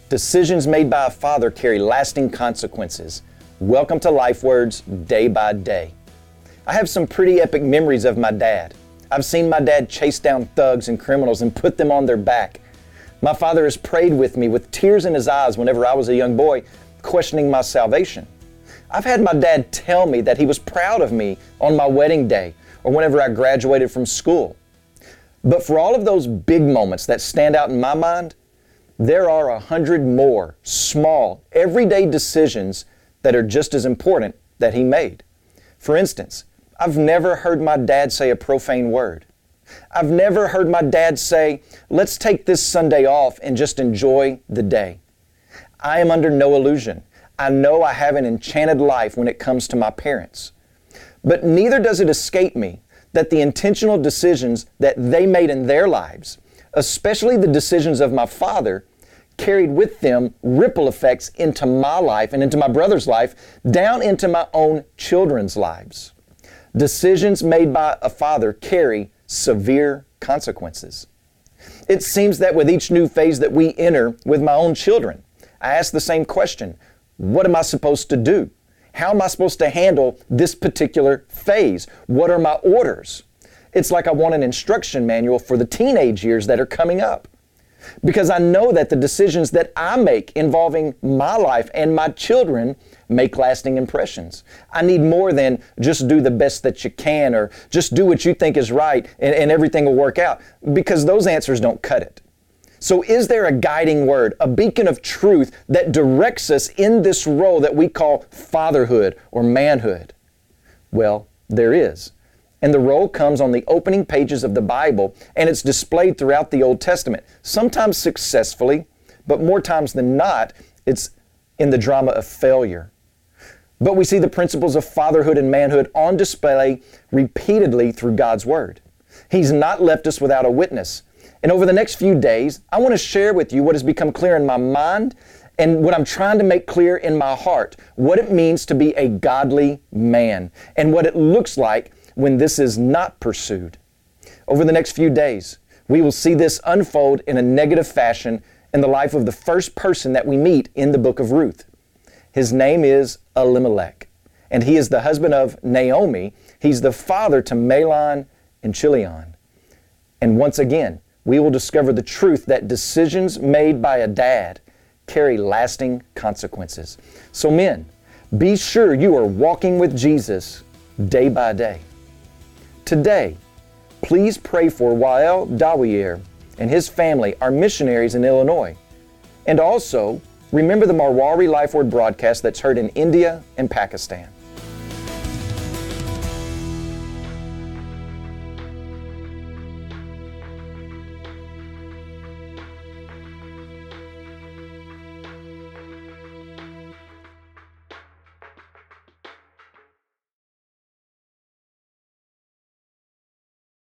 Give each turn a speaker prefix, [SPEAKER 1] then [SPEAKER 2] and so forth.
[SPEAKER 1] Decisions made by a father carry lasting consequences. Welcome to Life Words Day by Day. I have some pretty epic memories of my dad. I've seen my dad chase down thugs and criminals and put them on their back. My father has prayed with me with tears in his eyes whenever I was a young boy, questioning my salvation. I've had my dad tell me that he was proud of me on my wedding day or whenever I graduated from school. But for all of those big moments that stand out in my mind, there are 100 more small, everyday decisions that are just as important that he made. For instance, I've never heard my dad say a profane word. I've never heard my dad say, "Let's take this Sunday off and just enjoy the day." I am under no illusion. I know I have an enchanted life when it comes to my parents. But neither does it escape me that the intentional decisions that they made in their lives, especially the decisions of my father, carried with them ripple effects into my life and into my brother's life, down into my own children's lives. Decisions made by a father carry severe consequences. It seems that with each new phase that we enter with my own children, I ask the same question: what am I supposed to do? How am I supposed to handle this particular phase? What are my orders? It's like I want an instruction manual for the teenage years that are coming up. Because I know that the decisions that I make involving my life and my children make lasting impressions. I need more than just do the best that you can or just do what you think is right and everything will work out, because those answers don't cut it. So is there a guiding word, a beacon of truth that directs us in this role that we call fatherhood or manhood? Well, there is. And the role comes on the opening pages of the Bible, and it's displayed throughout the Old Testament, sometimes successfully, but more times than not, it's in the drama of failure. But we see the principles of fatherhood and manhood on display repeatedly through God's Word. He's not left us without a witness. And over the next few days, I want to share with you what has become clear in my mind and what I'm trying to make clear in my heart, what it means to be a godly man and what it looks like when this is not pursued. Over the next few days, we will see this unfold in a negative fashion in the life of the first person that we meet in the book of Ruth. His name is Elimelech, and he is the husband of Naomi. He's the father to Mahlon and Chilion. And once again, we will discover the truth that decisions made by a dad carry lasting consequences. So men, be sure you are walking with Jesus day by day. Today, please pray for Wael Dawier and his family, our missionaries in Illinois. And also, remember the Marwari Life Word broadcast that's heard in India and Pakistan.